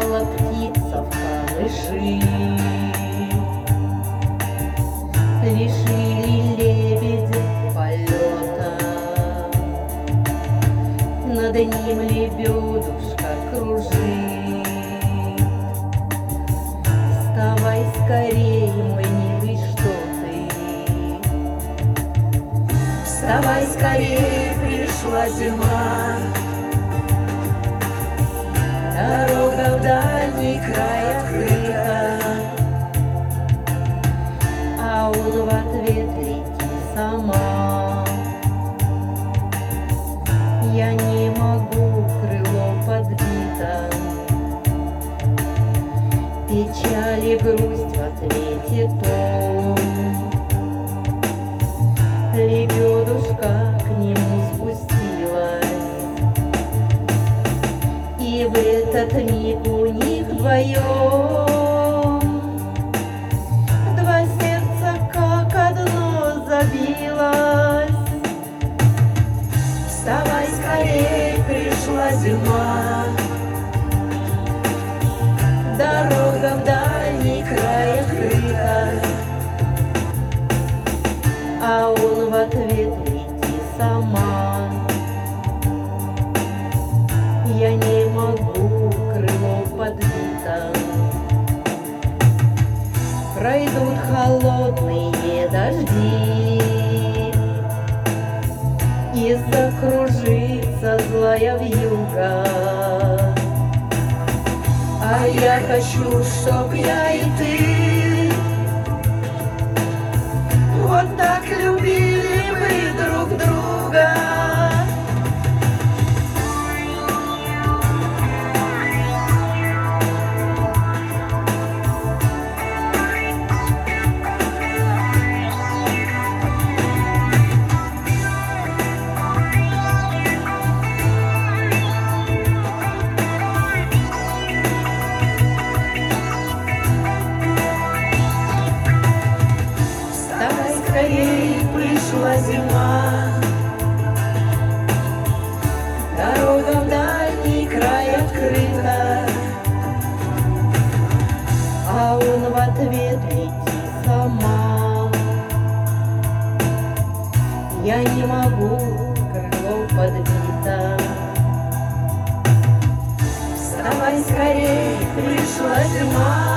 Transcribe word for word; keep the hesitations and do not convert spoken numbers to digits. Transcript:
Упала птица в камыши, лишили лебедя полета. Над ним лебедушка кружит. Вставай скорей, мой милый, что ты? Вставай скорей, пришла зима. Дорога в дальний край открыта, а он в ответ лети сама. Я не могу, крыло подбито, печаль и грусть в ответе тон. Лебедушка к нему спустилась, и в этот миг у них вдвоем два сердца как одно забилось. Вставай скорей, пришла зима. Дорога в дальний край открыта, а он в ответ лети сама. Я не могу, крыло подбито. Пройдут холодные дожди, и закружится злая вьюга. А я хочу, чтоб я и ты вот так любили мы друг друга. Скорей, пришла зима. Дорога в дальний край открыта, а он в ответ лети сама. Я не могу, крыло подбито. Вставай скорей, пришла зима.